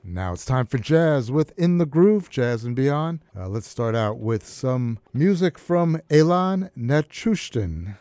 Now it's time for jazz with In the Groove, Jazz and Beyond. Let's start out with some music from Elan Nechushtin.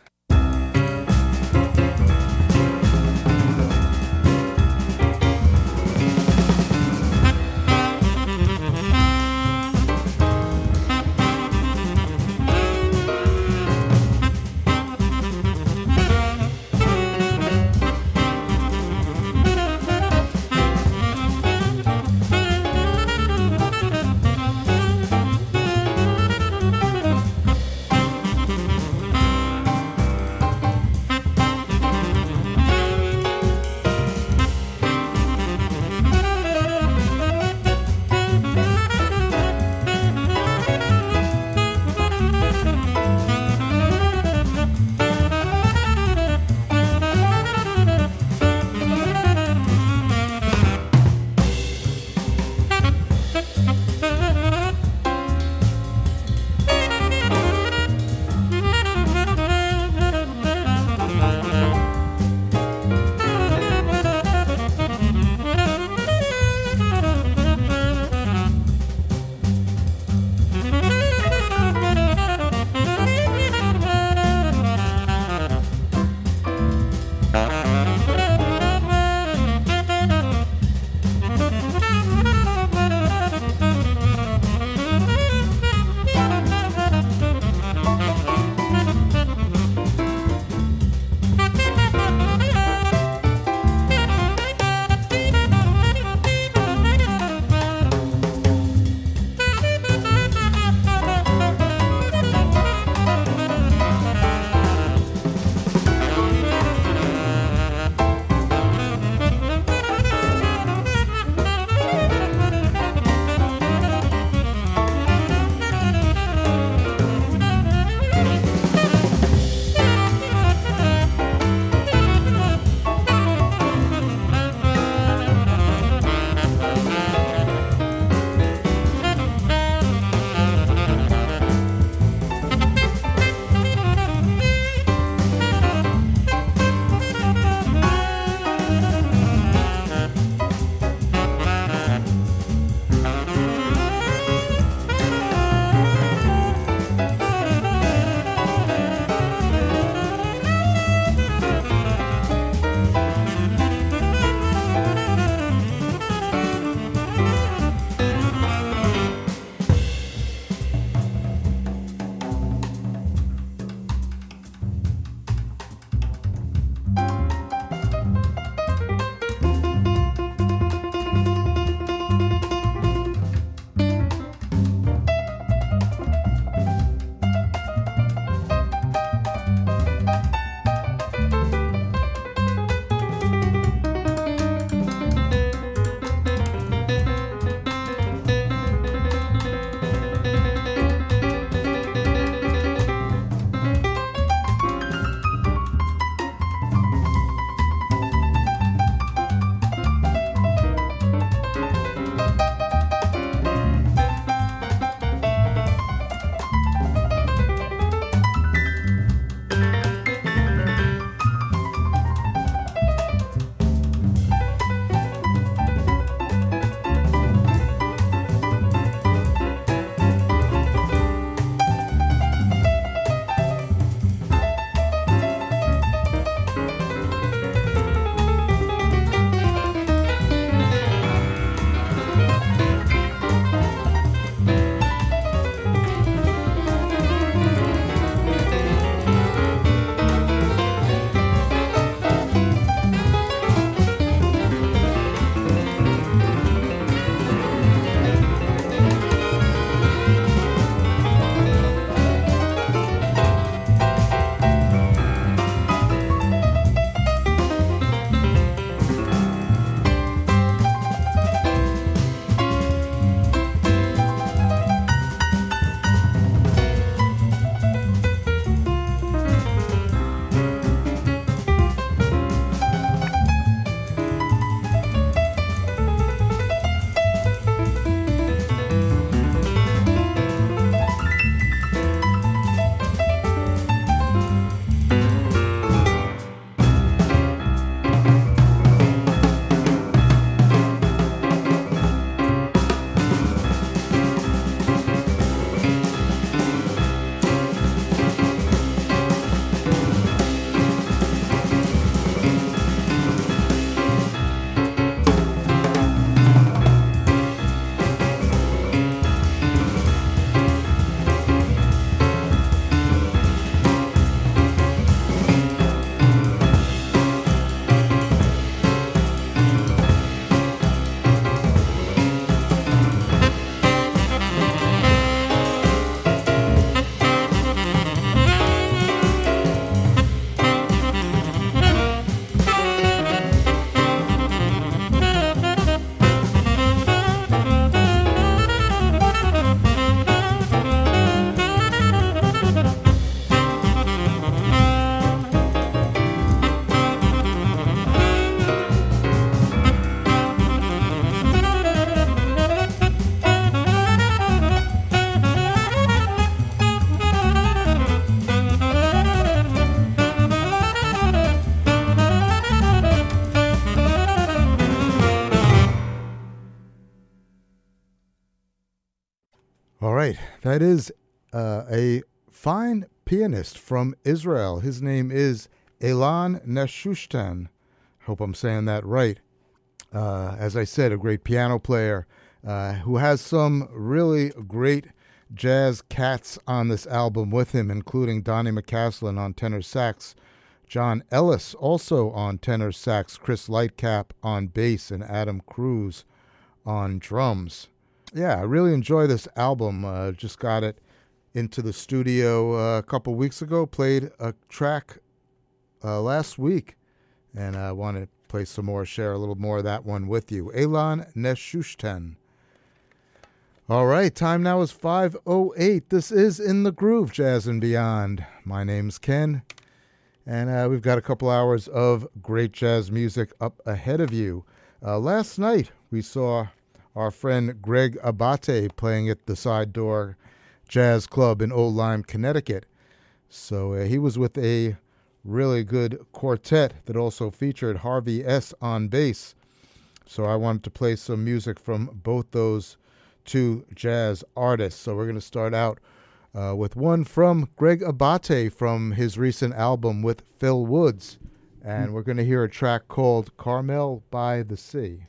All right, that is a fine pianist from Israel. His name is Elan Neshushtan. Hope I'm saying that right. As I said, a great piano player who has some really great jazz cats on this album with him, including Donnie McCaslin on tenor sax, John Ellis also on tenor sax, Chris Lightcap on bass, and Adam Cruz on drums. Yeah, I really enjoy this album. Just got it into the studio a couple weeks ago, played a track last week, and I want to play some more, share a little more of that one with you. Elan Neshushtan. All right, time now is 5:08. This is In the Groove, Jazz and Beyond. My name's Ken, and we've got a couple hours of great jazz music up ahead of you. Last night, we saw our friend Greg Abate playing at the Side Door Jazz Club in Old Lyme, Connecticut. So he was with a really good quartet that also featured Harvey S. on bass. So I wanted to play some music from both those two jazz artists. So we're going to start out with one from Greg Abate from his recent album with Phil Woods. And we're going to hear a track called Carmel by the Sea.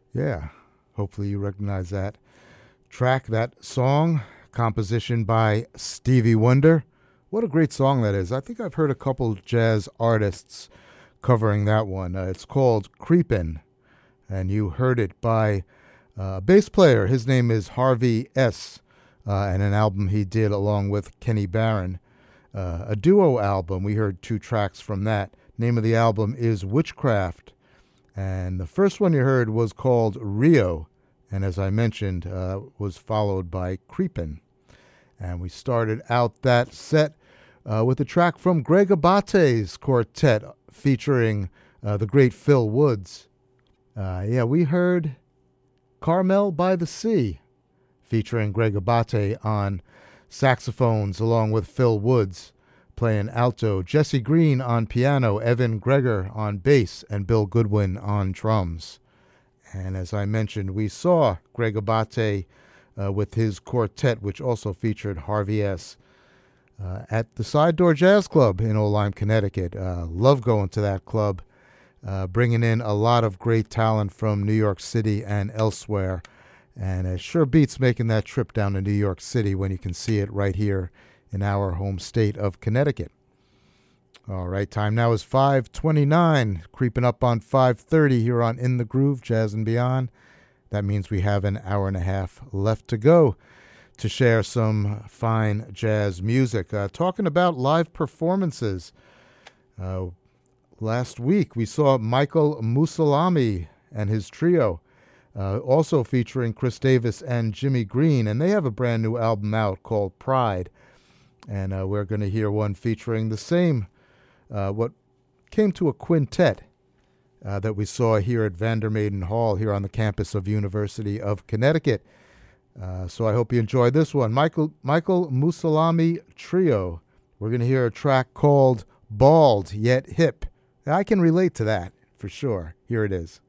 Yeah, hopefully you recognize that track, that song, composition by Stevie Wonder. What a great song that is. I think I've heard a couple jazz artists covering that one. It's called Creepin', and you heard it by a bass player. His name is Harvey S., and an album he did along with Kenny Barron. A duo album. We heard two tracks from that. Name of the album is Witchcraft. And the first one you heard was called Rio, and as I mentioned, was followed by Creepin'. And we started out that set with a track from Greg Abate's quartet featuring the great Phil Woods. We heard Carmel by the Sea featuring Greg Abate on saxophones along with Phil Woods playing alto, Jesse Green on piano, Evan Greger on bass, and Bill Goodwin on drums. And as I mentioned, we saw Greg Abate with his quartet, which also featured Harvey S., at the Side Door Jazz Club in Old Lyme, Connecticut. Love going to that club, bringing in a lot of great talent from New York City and elsewhere. And it sure beats making that trip down to New York City when you can see it right here in our home state of Connecticut. All right, time now is 5:29, creeping up on 5:30 here on In the Groove, Jazz and Beyond. That means we have an hour and a half left to go to share some fine jazz music. Talking about live performances, last week we saw Michael Musalami and his trio, also featuring Chris Davis and Jimmy Green, and they have a brand new album out called Pride. And we're going to hear one featuring the same, what came to a quintet that we saw here at Vandermaiden Hall here on the campus of University of Connecticut. So I hope you enjoy this one. Michael Musalami Trio. We're going to hear a track called Bald Yet Hip. I can relate to that for sure. Here it is.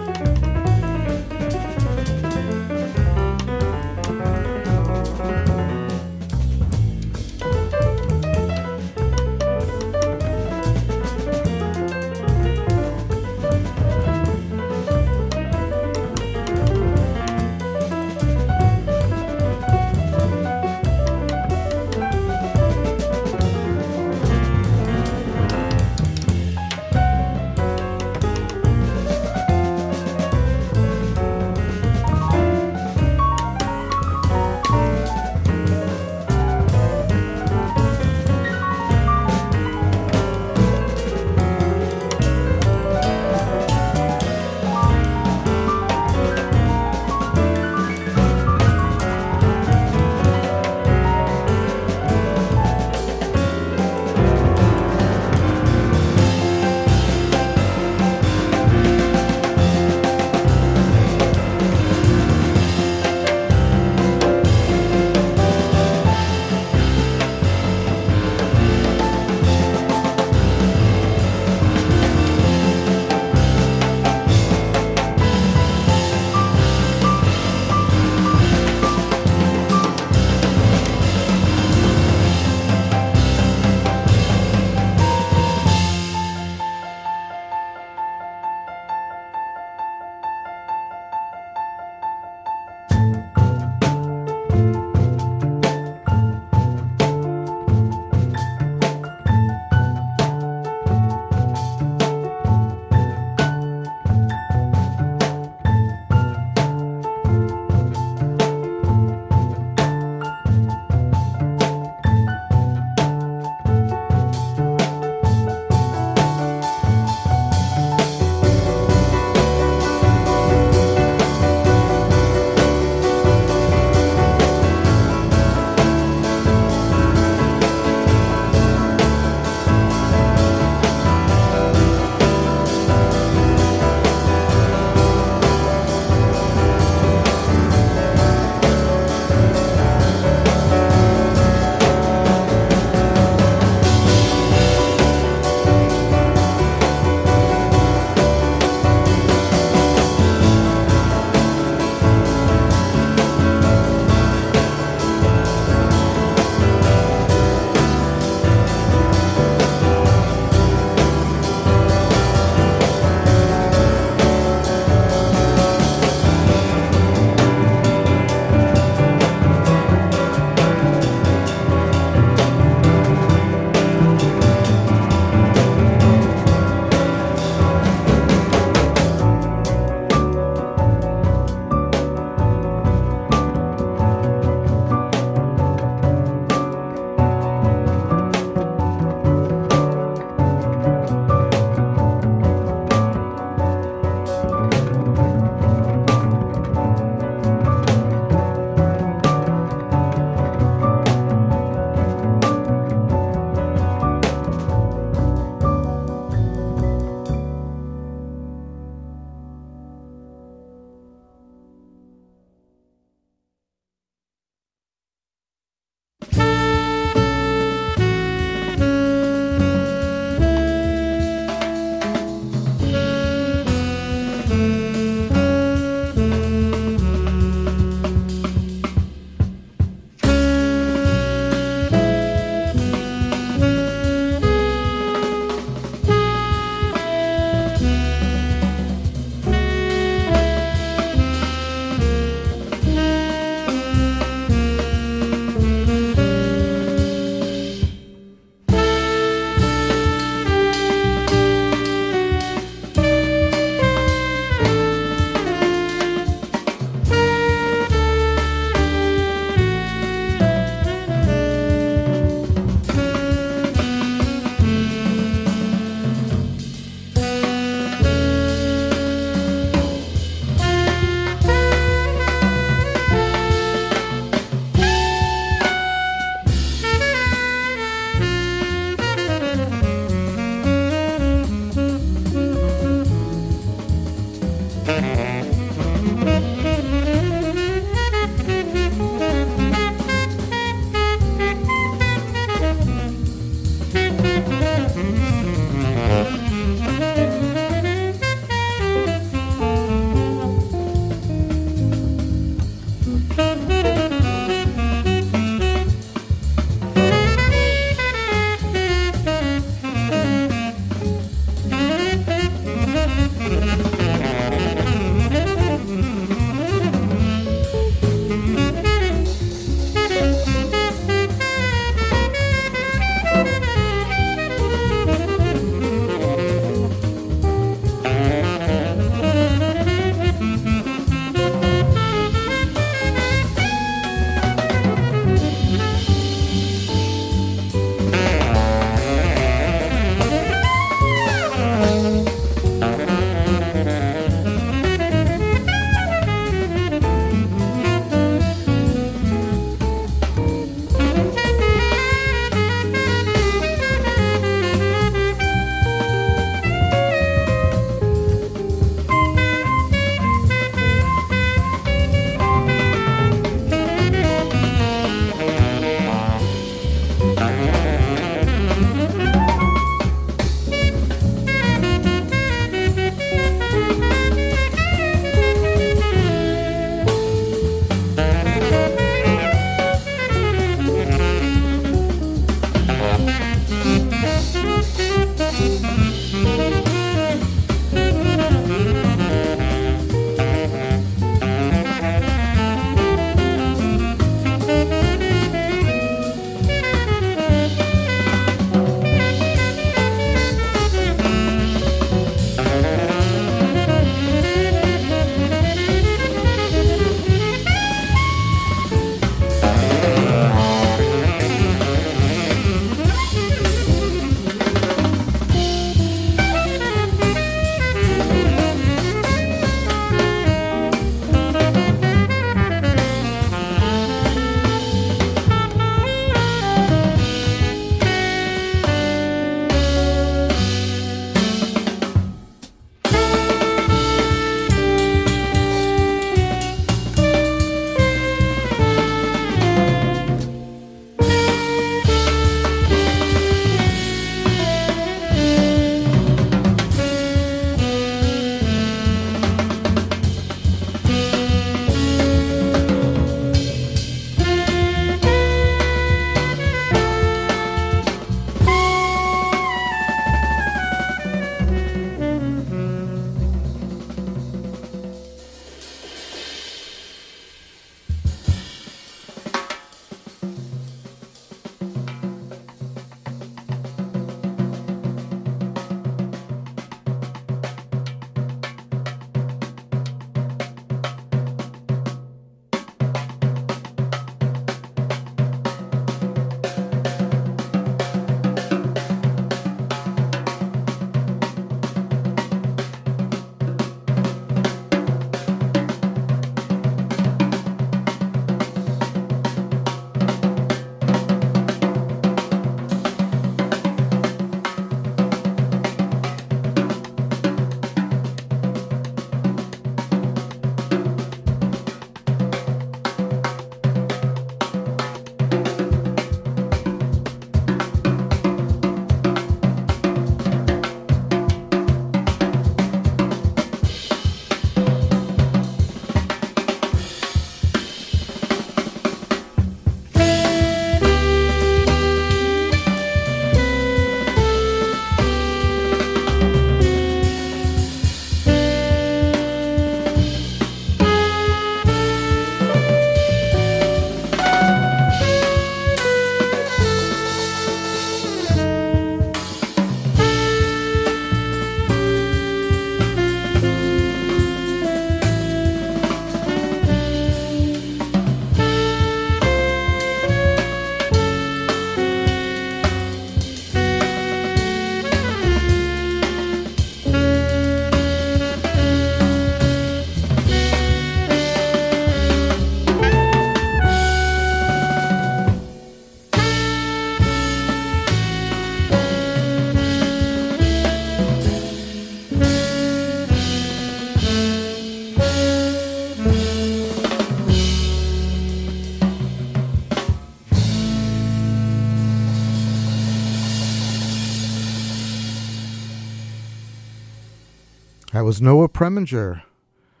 That was Noah Preminger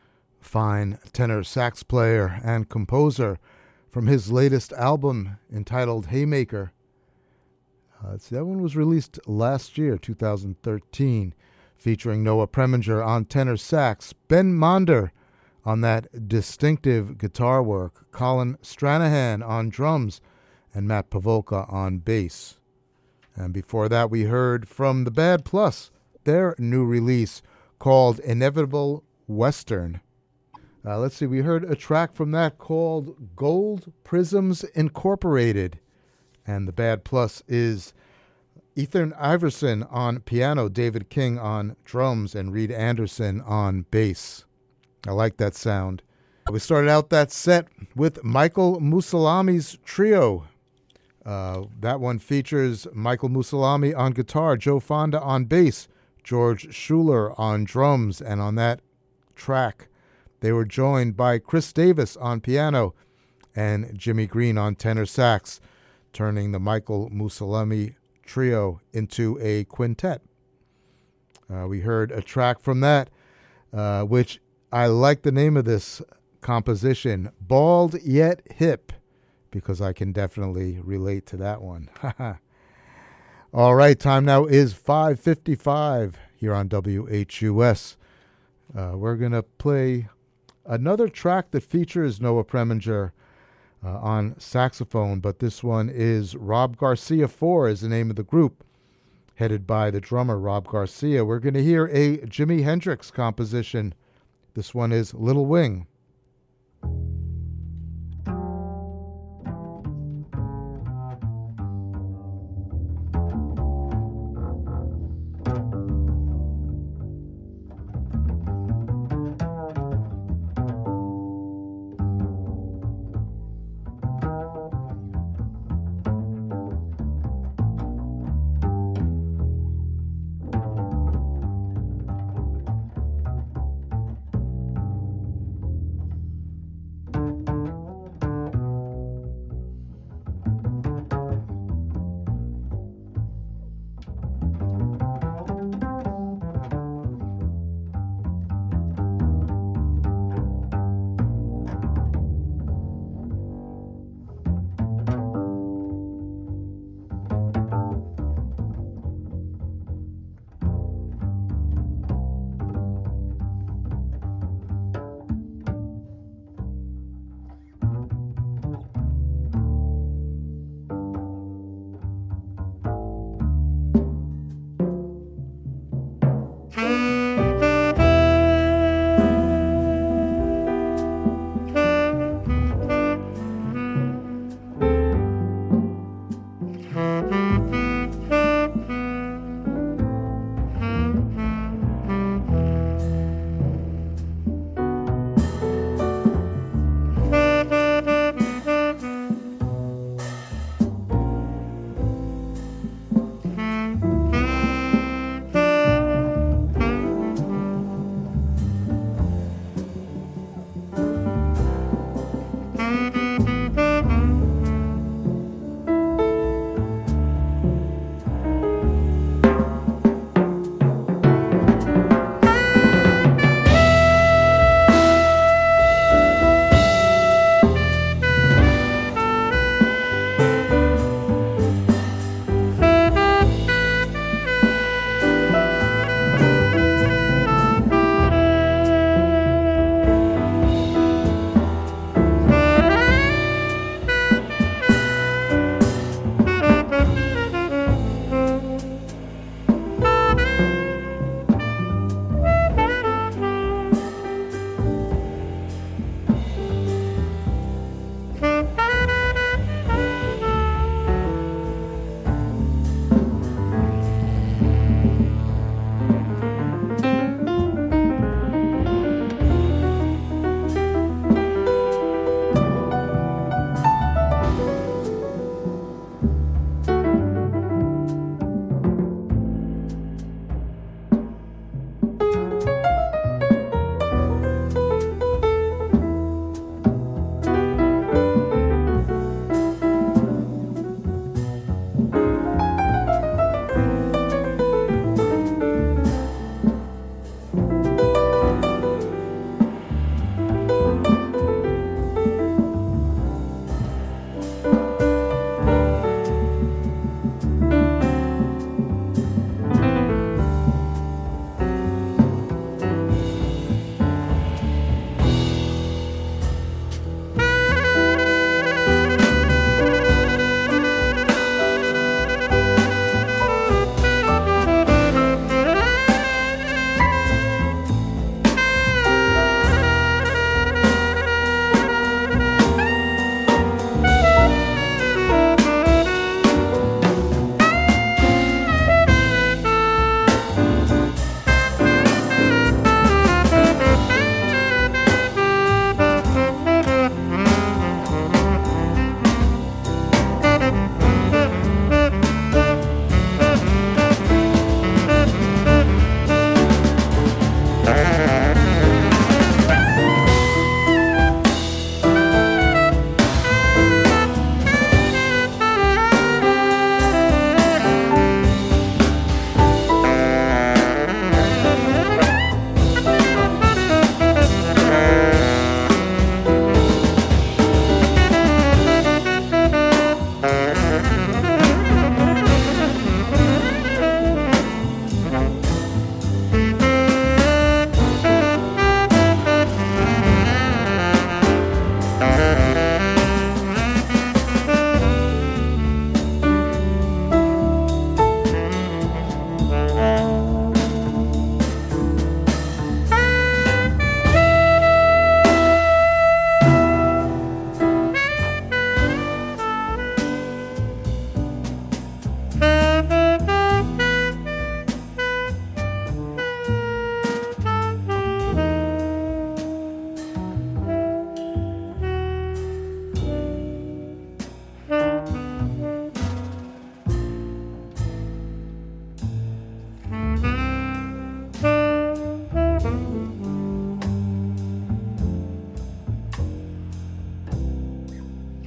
fine tenor sax player and composer from his latest album entitled Haymaker. That one was released last year, 2013, featuring Noah Preminger on tenor sax, Ben Monder on that distinctive guitar work, Colin Stranahan on drums, and Matt Pavolka on bass. And before that, we heard from The Bad Plus, their new release called Inevitable Western. Let's see, we heard a track from that called Gold Prisms Incorporated. And The Bad Plus is Ethan Iverson on piano, David King on drums, and Reed Anderson on bass. I like that sound. We started out that set with Michael Musalami's trio. That one features Michael Musalami on guitar, Joe Fonda on bass, George Schuler on drums, and on that track they were joined by Chris Davis on piano and Jimmy Green on tenor sax, turning the Michael Musalami trio into a quintet. We heard a track from that, which I like the name of this composition, Bald Yet Hip, because I can definitely relate to that one. All right, time now is 5:55 here on WHUS. We're going to play another track that features Noah Preminger on saxophone, but this one is Rob Garcia 4 is the name of the group, headed by the drummer Rob Garcia. We're going to hear a Jimi Hendrix composition. This one is Little Wing.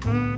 you.